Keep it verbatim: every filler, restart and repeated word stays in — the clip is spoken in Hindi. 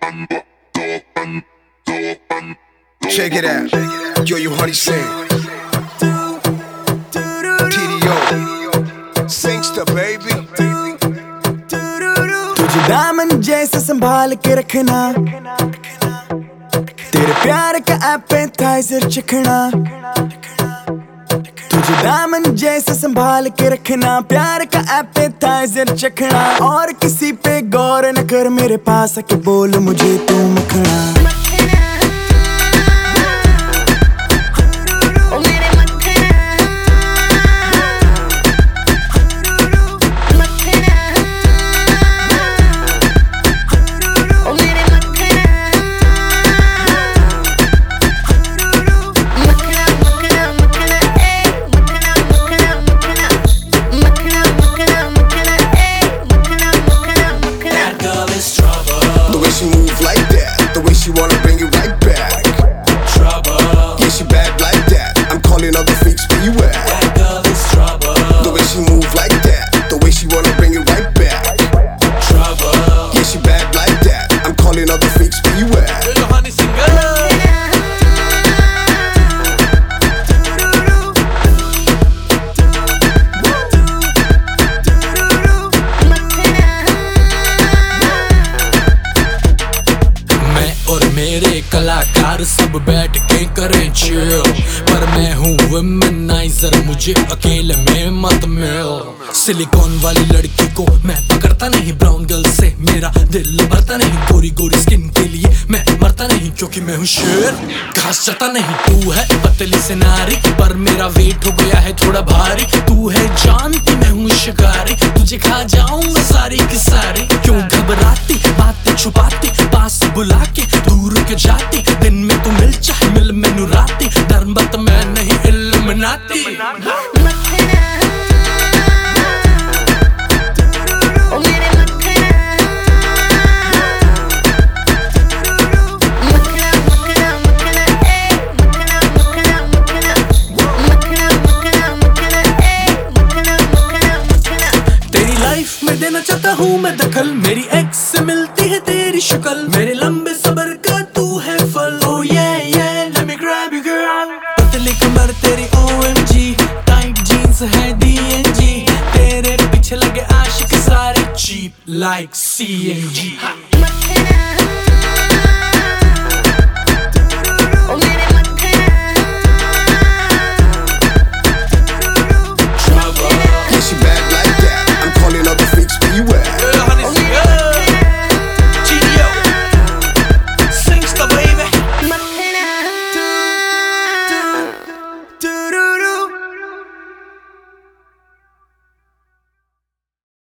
Check it out. Yo, you honey sing. T D O. Singster, baby. तुझे दामन जैसे संभाल के रखना, तेरे प्यार का एपेटाइजर चखना। तुझे दामन जैसे संभाल के रखना, प्यार का एपेटाइजर चखना। और किसी पे गौर न कर, मेरे पास आके बोल मुझे तू मखना। She move like that, the way she wanna bring it right back. Trouble. Yeah, she bad like that. I'm calling all the freaks, where you at? That girl is trouble. The way she move like that, the way she wanna bring it right back. Trouble. Yeah, she bad like that. I'm calling all the freaks, where you at? Yo, honey singer. और मेरे कलाकार सब बैठ के करें चिल, पर मैं हूँ वुमेनाइजर, मुझे अकेले में मत मिल। सिलिकॉन वाली लड़की को मैं पकड़ता नहीं, ब्राउन गर्ल से मेरा दिल भरता नहीं। गोरी गोरी स्किन के लिए मैं मरता नहीं, क्योंकि मैं हूँ शेर, घास चता नहीं। तू है पतली से नारी, पर मेरा वेट हो गया है थोड़ा भारी। तू है जानती मैं हूँ शिकारी, तुझे खा जाऊंगा सारी की सारी। क्यों घबराती, बातें छुपाती, पास बुला के दूर के जाती। दिन में तू मिल चाहे मिल मैनू राती, धर्म बत मैं नहीं इल्युमिनाती। तेरी लाइफ में देना चाहता हूँ मैं दखल, मेरी एक्स से मिलती है तेरी शक्ल। मेरे लंबे सबर का तू है फल। Oh yeah yeah, let me grab you girl। पतली कमर तेरी O M G, tight jeans है D N G, तेरे पीछे लगे आशिक सारे cheap like C N G।